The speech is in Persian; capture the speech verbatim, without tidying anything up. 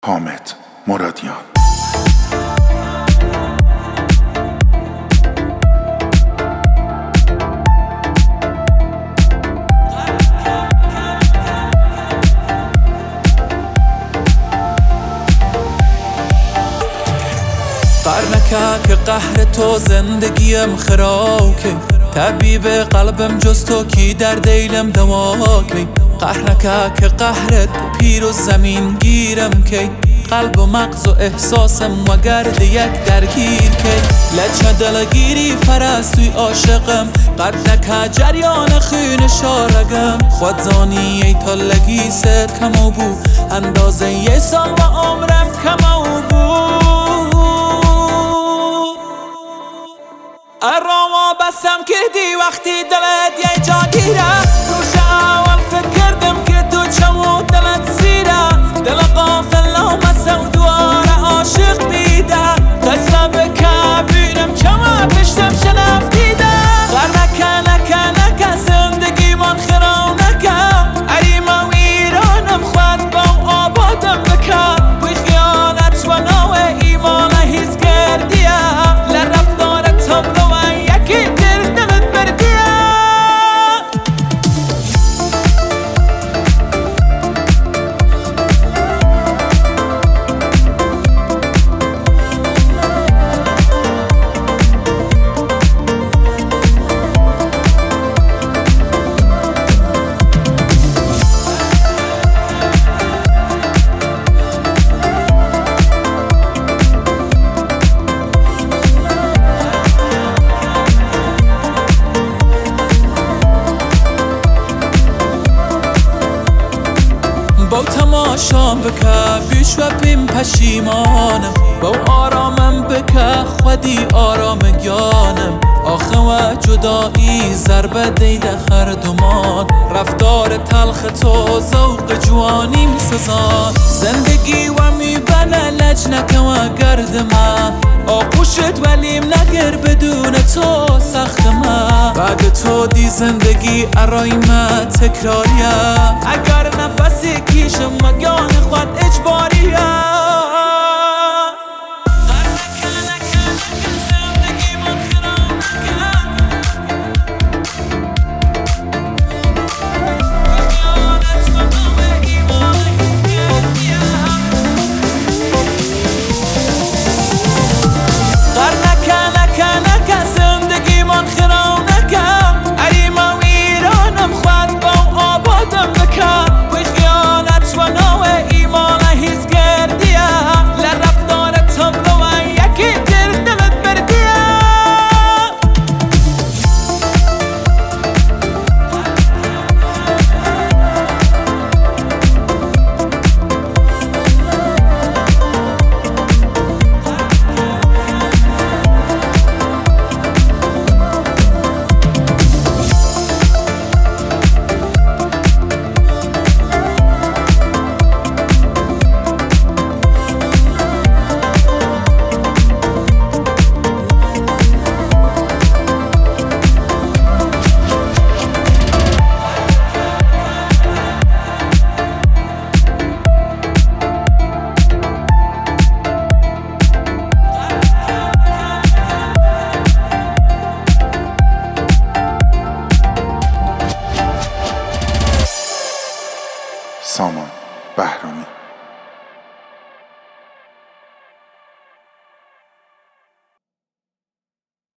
حامد مرادیان. قرنکه که قهر تو زندگیم خراکه، طبیب قلبم جز تو کی در دیلم دواکه. قهرنکه که قهرت پیر و زمین گیرم که، قلب و مغز و احساسم و گرد یک درگیر که. لچه دلگیری پرستوی عاشقم، قرنکه جریان خون شارگم. خودزانی ای تالگی ست کمو بو، اندازه یه سال و عمرم کمو بو. اراما بسم کردی وقتی دلت یه جا گیره، روش اول فکر کردم که تو چمو دلت سیره. دل غافل آمسه و دواره عاشق بیده، قصه بکه بیرم چما پشتم شنف دیده. غرنکه نکه نکه زندگی من خرام نکه، عریمه و ایرانم خود با آبادم بکه. بوی خیانت و نوع ایمان هیز کردیه، لرفتار تبلو با تماشام بکه بیش و بیم پشیمانم، با آرامم بکه خودی آرام گیانم. آخه و جدایی ضربه دیده هر دومان، رفتار تلخ تو ذوق جوانیم سزان. زندگی و میبنه لج نکه و گرد من، آغوشت ولیم نگر بدون تو سخت من. بعد تو دی زندگی ارای من تکراریه، اگر نفسی کیشم مگان خود اجباری